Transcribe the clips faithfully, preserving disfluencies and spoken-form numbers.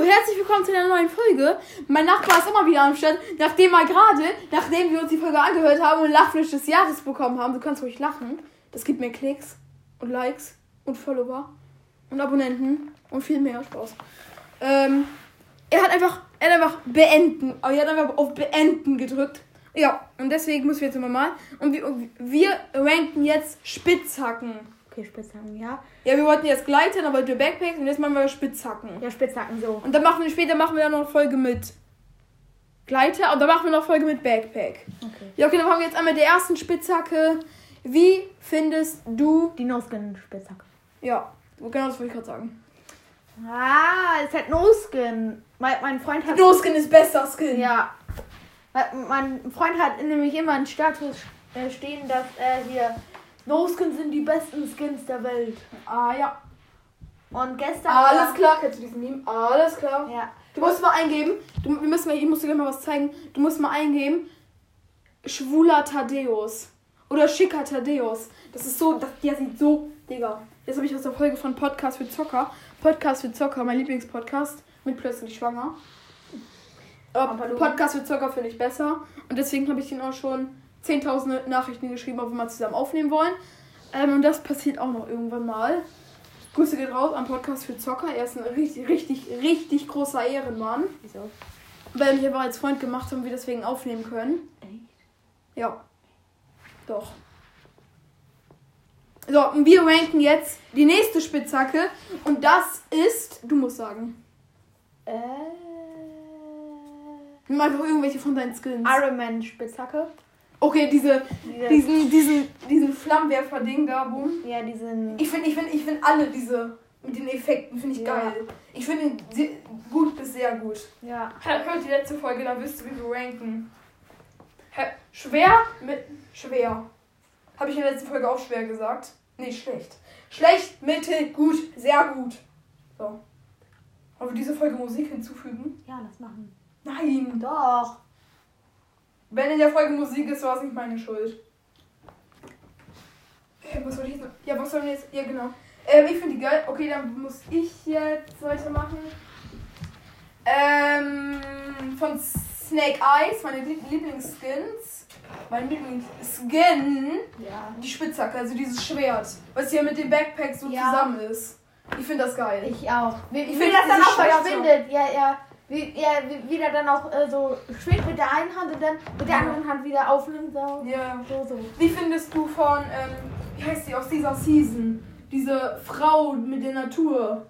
Hallo, herzlich willkommen zu einer neuen Folge. Mein Nachbar ist immer wieder am Start, nachdem er gerade, nachdem wir uns die Folge angehört haben und Lachfleisch des Jahres bekommen haben. Du kannst ruhig lachen. Das gibt mir Klicks und Likes und Follower und Abonnenten und viel mehr Spaß. Ähm, er hat einfach, er hat einfach beenden, er hat einfach auf beenden gedrückt. Ja, und deswegen müssen wir jetzt immer mal. Und wir, und wir ranken jetzt Spitzhacken. Okay, Spitzhacken, ja. Ja, wir wollten jetzt Gleitern, aber die Backpacks und jetzt machen wir Spitzhacken. Ja, Spitzhacken, so. Und dann machen wir später machen wir dann noch eine Folge mit Gleiter und dann machen wir noch eine Folge mit Backpack. Okay. Ja, okay, dann fangen wir jetzt an mit der ersten Spitzhacke. Wie findest du... Die No-Skin-Spitzhacke. Ja, genau das wollte ich gerade sagen. Ah, es hat No-Skin. Mein, mein Freund hat... No-Skin ist besser Skin. Ja. Mein Freund hat nämlich immer einen Status stehen, dass äh, hier... No-Skin sind die besten Skins der Welt. Ah, ja. Und gestern... Alles klar, kennst du diesen Meme? Alles klar. Ja. Du musst mal eingeben, du, wir müssen mal, ich muss dir gleich mal was zeigen. Du musst mal eingeben, schwuler Thaddeus. Oder schicker Thaddeus. Das ist so, das, der sieht so, Digga. Jetzt habe ich aus der Folge von Podcast für Zocker. Podcast für Zocker, mein Lieblingspodcast. Mit plötzlich schwanger. Aber Podcast für Zocker finde ich besser. Und deswegen habe ich ihn auch schon zehntausend Nachrichten geschrieben, ob wir mal zusammen aufnehmen wollen. Ähm, und das passiert auch noch irgendwann mal. Grüße geht raus am Podcast für Zocker. Er ist ein richtig, richtig, richtig großer Ehrenmann. Wieso? Weil wir mich einfach als Freund gemacht haben und wir deswegen aufnehmen können. Echt? Ja. Doch. So, und wir ranken jetzt die nächste Spitzhacke. Und das ist... Du musst sagen. Äh... Nimm einfach irgendwelche von deinen Skins. Iron Man Spitzhacke. Okay, diese, Diese- diesen, diesen, diesen Flammenwerfer-Ding da, boom. Ja, diesen... Ich finde ich find, ich find alle diese mit den Effekten finde ich Ja. geil. Ich finde ihn sehr, gut bis sehr gut. Ja. Hört die letzte Folge, da wisst ihr, wie wir ranken. Hä, schwer mit schwer. Habe ich in der letzten Folge auch schwer gesagt? Nee, schlecht. Schlecht, mittel, gut, sehr gut. So. Wollen wir diese Folge Musik hinzufügen? Ja, das machen. Nein. Doch. Wenn in der Folge Musik ist, war es nicht meine Schuld. Äh, was soll ich jetzt? Ja, was soll ich jetzt? Ja, genau. Ähm, ich finde die geil. Okay, dann muss ich jetzt weitermachen. Ähm, von Snake Eyes, meine Lie- Lieblingsskins. Mein Lieblingsskin. Ja. Die Spitzhacke, also dieses Schwert. Was hier mit dem Backpack so Ja. zusammen ist. Ich finde das geil. Ich auch. Wie, Ich wie find das dann diese auch Schwerte- verschwindet. Ja, ja. Wie, ja, wie, wie der dann auch äh, so schwebt mit der einen Hand und dann mit der anderen Hand wieder aufnimmt. So. Ja. So, so. Wie findest du von, ähm, wie heißt die aus dieser Season? Diese Frau mit der Natur.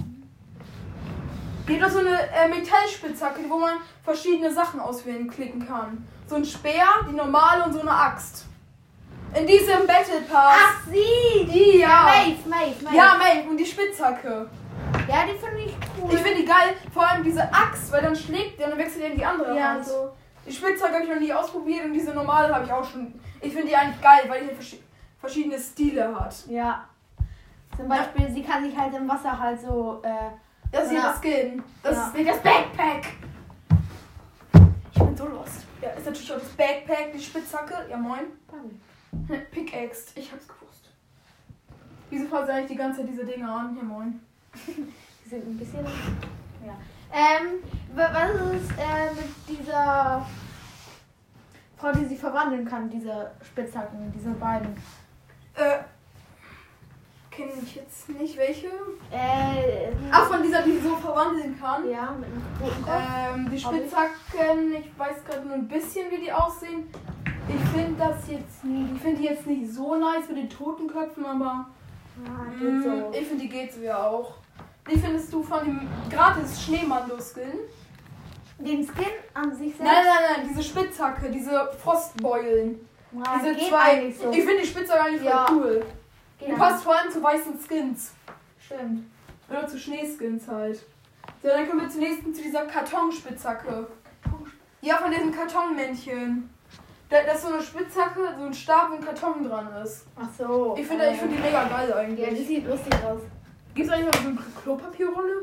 Die hat doch so eine äh, Metallspitzhacke, wo man verschiedene Sachen auswählen klicken kann. So ein Speer, die normale und so eine Axt. In diesem Battle Pass. Ach, sie! Die, ja. Maeve, Maeve, Maeve. Ja, Mate, und die Spitzhacke. Ja, die finde ich cool. Ich finde die geil, vor allem diese Axt, weil dann schlägt der und dann wechselt er in die andere Ja, Hand. so. Die Spitzhacke habe ich noch nie ausprobiert und diese normale habe ich auch schon. Ich finde die eigentlich geil, weil die verschi- verschiedene Stile hat. Ja. Zum Beispiel, sie kann sich halt im Wasser halt so, äh, Das ist Ja. ihr Skin. Das Ja. ist nicht das Backpack. Ich bin so lost. Ja, ist natürlich auch das Backpack, die Spitzhacke. Ja, moin. Pickaxe. Ich hab's gewusst. Wieso fasse eigentlich die ganze Zeit diese Dinge an? Ja, moin. die sind ein bisschen, ja. Ähm, wa- was ist äh, mit dieser Frau, die sie verwandeln kann, diese Spitzhacken, diese beiden? Äh, kenne ich jetzt nicht welche. Äh, Ach, von dieser, die so verwandeln kann. ja, mit einem roten Kopf. Ähm, die Spitzhacken, ich weiß gerade nur ein bisschen, wie die aussehen. Ich finde das jetzt nie, ich finde die jetzt nicht so nice mit den Totenköpfen, aber Ah, mm, geht so. ich finde die geht so ja auch. Wie findest du von dem gratis Schneemando-Skin? Den Skin an sich selbst? Nein, nein, nein, diese Spitzhacke, diese Frostbeulen. Ah, diese geht zwei. eigentlich so. Ich finde die Spitzhacke eigentlich Ja. voll cool. Die Geht passt vor allem zu weißen Skins. Stimmt. Oder zu Schneeskins halt. So, dann kommen wir zur nächsten, zu dieser Kartonspitzhacke. Ja, von diesem Kartonmännchen. Da, das ist so eine Spitzhacke, so ein Stab, wo ein Karton dran ist. Ach so. Ich finde ich find die mega geil Ja, die eigentlich. sieht lustig aus. Gibt es eigentlich noch so eine Klopapierrolle?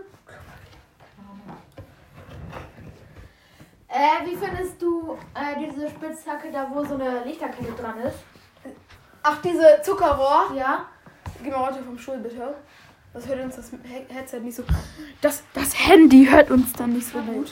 Äh, wie findest du äh, diese Spitzhacke da, wo so eine Lichterkette dran ist? Ach, diese Zuckerrohr. Ja. Geh mal runter vom Stuhl, bitte. Das hört uns das He- Headset nicht so... Das, das Handy hört uns dann nicht so gut.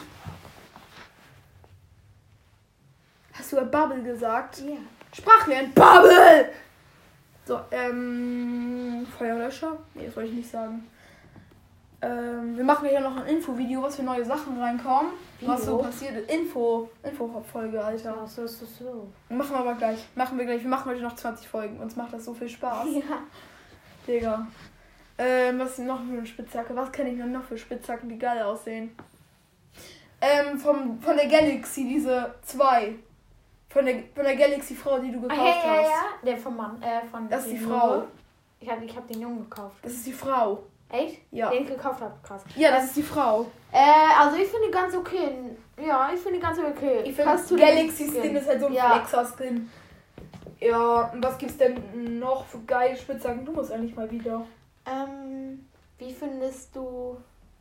Hast du Bubble gesagt? Ja. Sprachlernen. Bubble! So, ähm... Feuerlöscher? Nee, das wollte ich nicht sagen. Ähm, wir machen ja noch ein Infovideo, was für neue Sachen reinkommen. Video? Was so passiert ist. Info. Info-Folge, Alter. Ach, so, so, so. Machen wir aber gleich. Machen wir gleich. Wir machen heute noch zwanzig Folgen. Uns macht das so viel Spaß. Ja. Digga. Ähm, was ist noch für eine Spitzhacke? Was kenne ich denn noch für Spitzhacken, die geil aussehen? Ähm, vom, von der Galaxy, diese zwei. Von der, von der Galaxy-Frau, die du gekauft Ah, ja, ja, hast. ja. Der vom Mann, äh, von Das ist die dem Frau. Junge. Ich habe ich hab den Jungen gekauft. Das ist die Frau. Echt? Ja. Den ich gekauft habe, krass. Ja, das ist die Frau. Äh, also ich finde die ganz okay. Ja, ich finde die ganz okay. Ich finde, Passt zu dem Galaxy-Skin ist halt so ein Ja. Flexer-Skin. Ja, und was gibt's denn noch für geile Spitzhacken? Du musst eigentlich mal wieder. Ähm, wie findest du...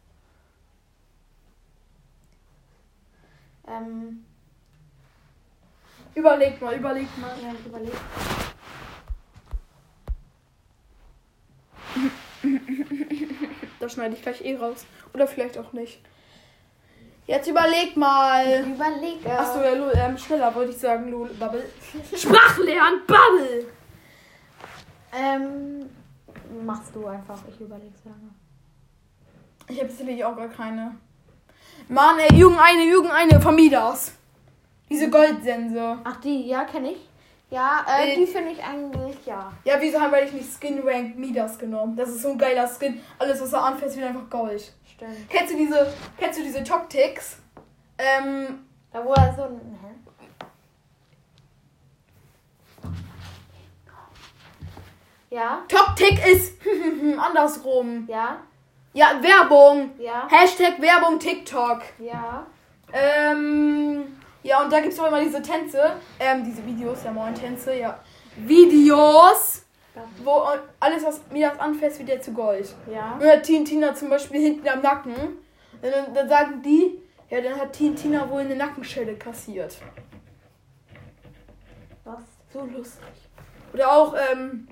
Ähm, Überleg mal, überleg mal. ja, ich überlege. Das schneide ich gleich eh raus. Oder vielleicht auch nicht. Jetzt überleg mal. Ich überlege. Achso, ja, Lul, ähm, schneller wollte ich sagen, Lul, Bubble. Sprachlernen, Bubble! Ähm, machst du einfach. Ich überlege so lange. Ich habe tatsächlich auch gar keine. Mann, ey, irgendeine, irgendeine von Midas. Diese Goldsense. Ach, die, ja, kenne ich. Ja, äh, Äh, die finde ich eigentlich, ja. Ja, wieso haben wir nicht Skin Rank Midas genommen? Das ist so ein geiler Skin. Alles, was er anfasst, wird einfach Gold. Stimmt. Kennst du diese, kennst du diese Tactics? Ähm, Da wo er so ein... Hä? Ja, Tactic ist andersrum. ja, Ja, Werbung. ja, Hashtag Werbung TikTok. ja. Ähm, ja, und da gibt es auch immer diese Tänze. Ähm, diese Videos, ja, moin Tänze, ja. Videos, wo alles, was mir das anfasst, wird ja zu Gold. Ja. Nur hat Teen Tina zum Beispiel hinten am Nacken. Dann, dann sagen die, ja, dann hat Teen Tina wohl eine Nackenschelle kassiert. Was? So lustig. Oder auch, ähm,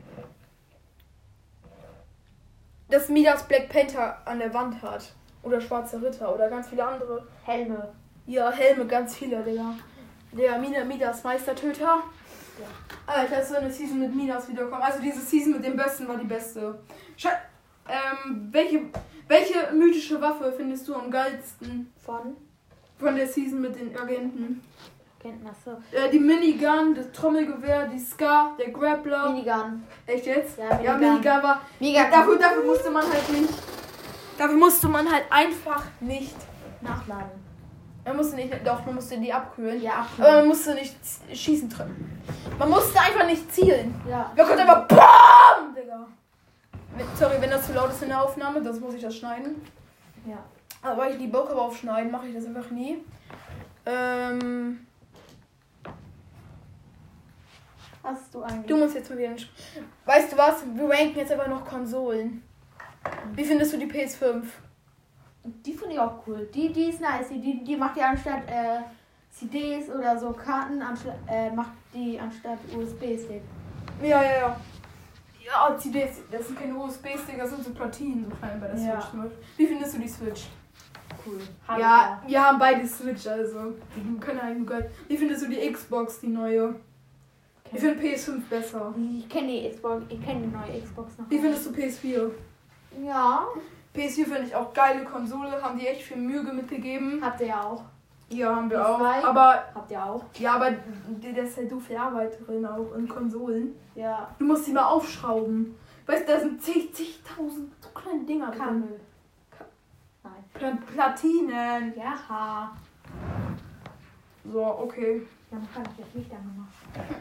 dass Midas Black Panther an der Wand hat. Oder Schwarze Ritter oder ganz viele andere. Helme. Ja, Helme, ganz viele, Digga. Der Mina Midas Meistertöter. Ja. Alter, ist so eine Season mit Midas wiederkommen. Also diese Season mit dem Besten war die beste. Sche ähm, welche, welche mythische Waffe findest du am geilsten Von? von der Season mit den Agenten? Kenntnisse. Äh, die Minigun, das Trommelgewehr, die Scar, der Grappler. Minigun. Echt jetzt? Ja, Ja, Minigun. Minigun war... Mega Dafür, dafür musste man halt nicht... Dafür musste man halt einfach nicht... nachladen. Man musste nicht... Doch, man musste die abkühlen. Ja, Aber man musste nicht z- schießen treffen. Man musste einfach nicht zielen. Ja. Man konnte einfach BAM! Digga. Wenn- Sorry, wenn das zu laut ist in der Aufnahme, das muss ich das schneiden. Ja. Aber weil ich die Bock habe auf Schneiden, mache ich das einfach nie. Ähm, Hast du eigentlich? du musst jetzt mal wieder nicht... Weißt du was? Wir ranken jetzt einfach noch Konsolen. Wie findest du die P S fünf? Die finde ich auch cool. Die, die ist nice. Die, die macht ja anstatt äh, C Ds oder so Karten, anstatt, äh, macht die anstatt U S B-Stick. Ja, ja, ja. Ja, C Ds, das sind keine U S B-Stick, das sind so Platinen, so klein bei der Ja. Switch. Nur. Wie findest du die Switch? Cool. Ja, wir haben beide Switch, also. Die können eigentlich geil. Wie findest du die Xbox, die neue? Ich finde P S fünf besser. Ich kenne die Xbox, ich kenne die neue Xbox noch. Wie findest du P S vier? Ja. P S vier finde ich auch geile Konsole, haben die echt viel Mühe mitgegeben. Habt ihr ja auch. Ja, haben wir P S auch. zwei? Aber, Habt ihr auch. ja, aber da ist halt so viel Arbeit drin, auch in Konsolen. Ja. Du musst die mal aufschrauben. Weißt du, da sind zig, zigtausend so kleine Dinger drin. Kabel. Ka- Nein. Pla- Platinen. Ja. So, okay. Ja, man kann das Licht angemacht.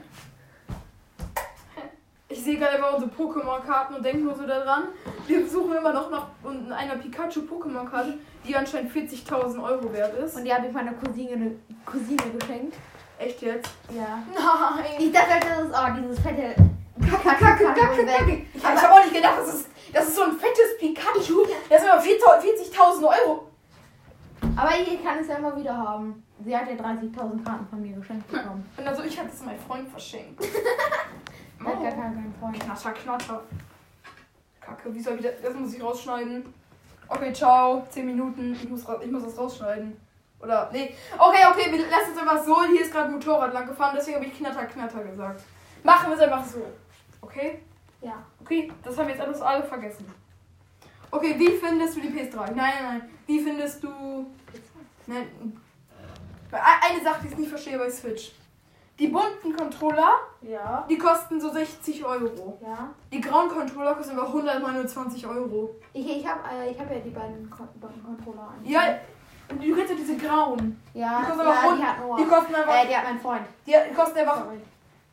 Ich sehe gerade einfach unsere Pokémon-Karten und denke nur so daran. Wir suchen immer noch nach einer Pikachu-Pokémon-Karte, die anscheinend vierzigtausend Euro wert ist. Und die habe ich meiner Cousine, Cousine geschenkt. Echt jetzt? Ja. Nein! Ich dachte, das ist oh, dieses fette Kacke, Kacke, Kacke, Kacke. Ich habe hab auch nicht gedacht, das ist, das ist so ein fettes Pikachu. Das ist immer vierzigtausend Euro. Aber ich kann es ja immer wieder haben. Sie hat ja dreißigtausend Karten von mir geschenkt bekommen. Und also ich hatte es meinem Freund verschenkt. Das hat gar keinen Freund. Knatter, knatter. Kacke, wie soll ich das? Das muss ich rausschneiden. Okay, ciao. zehn Minuten. Ich muss, ra- ich muss das rausschneiden. Oder, nee. Okay, okay, wir lassen es einfach so. Hier ist gerade ein Motorrad lang gefahren, deswegen habe ich Knatter, Knatter gesagt. Machen wir es einfach so. Okay? Ja. Okay, das haben wir jetzt alles alle vergessen. Okay, wie findest du die P S drei? Nein, nein, nein. Wie findest du... Nein. Eine Sache, die ich nicht verstehe bei Switch. Die bunten Controller, Ja. die kosten so sechzig Euro. Ja. Die grauen Controller kosten aber hundertneunundzwanzig Euro. Ich, ich habe äh, ich hab ja die beiden, Kon beiden Controller an. Ja, und du kennst ja diese grauen. Ja, Die kosten ja, aber die hund- hat Noah. Die kosten einfach... Äh, die hat mein Freund. Die kosten einfach... Sorry.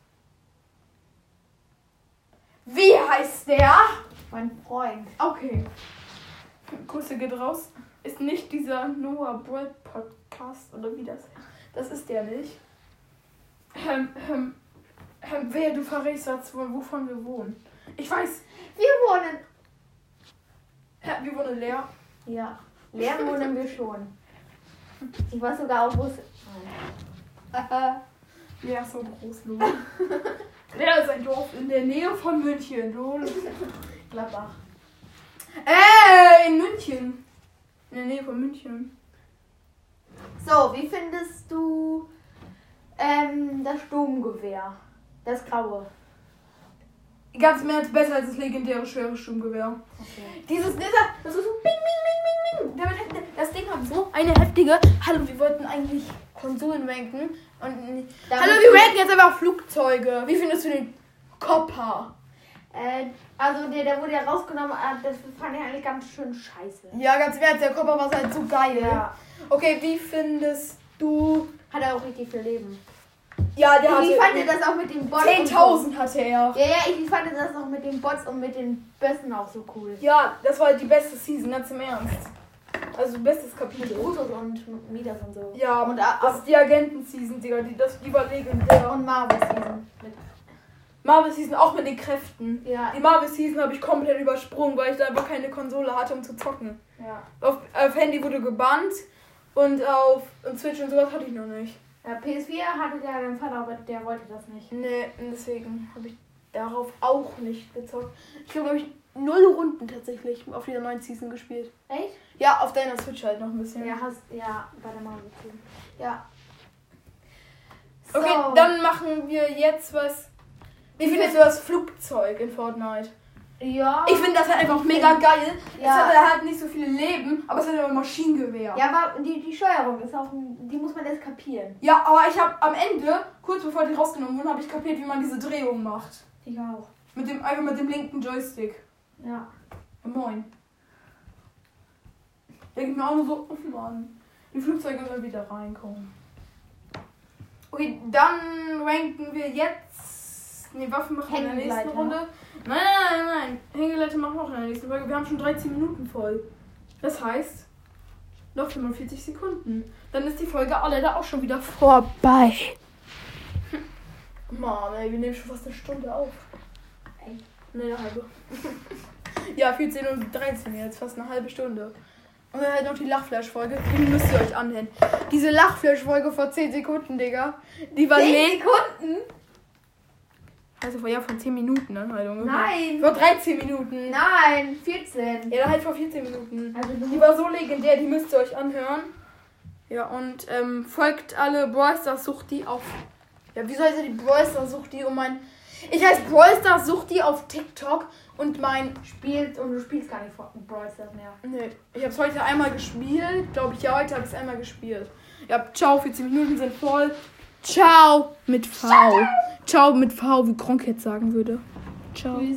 Wie heißt der? Mein Freund. Okay. Grüße geht raus. Ist nicht dieser Noah Broad Podcast oder wie das? Das ist der nicht. Ähm, ähm, ähm, wer du verrätst jetzt, wo- wovon wir wohnen. Ich weiß. Wir wohnen. Ja, wir wohnen leer. Ja. Leer wohnen wir schon. Ich weiß sogar auch, wo es. Leer ist so groß, Lol. Leer ist ein Dorf in der Nähe von München, Lol. Gladbach. Äh, in München. In der Nähe von München. So, wie findest du ähm, das Sturmgewehr? Das graue. Ganz mehr als besser als das legendäre schwere Sturmgewehr. Okay. Dieses, dieser, das ist so bing, bing, bing, bing. Damit, das Ding hat so eine heftige. Hallo, wir wollten eigentlich Konsolen ranken. Und, Damit- hallo, wir ranken jetzt einfach Flugzeuge. Wie findest du den Copper? Äh, also der, der wurde ja rausgenommen, äh, das fand ich eigentlich ganz schön scheiße. Ja, ganz im Ernst, der Copper war halt so geil. Ja. Okay, wie findest du... Hat er auch richtig viel Leben. Ja, der Ich fand hatte... das auch mit den Bots. zehntausend hatte er. Und so. Ja, ja, ich fand das auch mit den Bots und mit den Bössen auch so cool. Ja, das war die beste Season, ganz im Ernst. Also bestes Kapitel. Brutus und Midas und so. Ja, Und, und äh, das ist die Agenten-Season, Digga. Die, das, die war legendär. Und Marvel Season. Mit. Marvel Season auch mit den Kräften. Ja. Die Marvel Season habe ich komplett übersprungen, weil ich da einfach keine Konsole hatte, um zu zocken. Ja. Auf, auf Handy wurde gebannt und auf und Switch und sowas hatte ich noch nicht. Ja, P S vier hatte der dein Vater, aber der wollte das nicht. Nee, und deswegen habe ich darauf auch nicht gezockt. Ich habe, glaube ich, null Runden tatsächlich auf dieser neuen Season gespielt. Echt? Ja, auf deiner Switch halt noch ein bisschen. Ja, hast, ja, bei der Marvel Season. Ja. Okay, So. dann machen wir jetzt was. Wie findest du das Flugzeug in Fortnite? Ja. Ich finde das halt einfach mega geil. Es Ja. hat er halt nicht so viele Leben, aber es hat aber ein Maschinengewehr. Ja, aber die, die Steuerung ist auch, ein- die muss man erst kapieren. Ja, aber ich habe am Ende, kurz bevor die rausgenommen wurden, habe ich kapiert, wie man diese Drehung macht. Ich auch. Mit dem, einfach mit dem linken Joystick. Ja. Ja, moin. Denke ich mir auch nur so, oh Mann, die Flugzeuge sollen wieder reinkommen. Okay, dann ranken wir jetzt. Ne, Waffen machen wir in der nächsten Hängegleiter. Runde. Nein, nein, nein, nein. Hängegleiter machen wir auch in der nächsten Folge. Wir haben schon dreizehn Minuten voll. Das heißt, noch fünfundvierzig Sekunden. Dann ist die Folge alle da auch schon wieder vorbei. Mann, ey, wir nehmen schon fast eine Stunde auf. Ey. Ne, eine halbe. Ja, vierzehn und dreizehn jetzt, fast eine halbe Stunde. Und dann halt noch die Lachflash-Folge. Die müsst ihr euch anhören. Diese Lachflash-Folge vor zehn Sekunden, Digga. Die war zehn le- Sekunden? Also vor ja von zehn Minuten dann halt ungefähr. Nein. Vor dreizehn Minuten. Nein, vierzehn. Ja, dann halt vor vierzehn Minuten. Also Die war so legendär, die müsst ihr euch anhören. Ja, und ähm, folgt alle Brawl Stars Suchti auf. Ja, wieso heißt er die Brawl Stars Suchti um mein. Ich heiße Brawl Stars Suchti auf TikTok und mein. spielt und du spielst gar nicht vor Brawl Stars mehr. Nee, ich habe es heute einmal gespielt. Glaube ich, ja, heute habe ich es einmal gespielt. Ja, ciao, vierzehn Minuten sind voll. Ciao mit V. Ciao, ciao mit V, wie Gronk jetzt sagen würde. Ciao.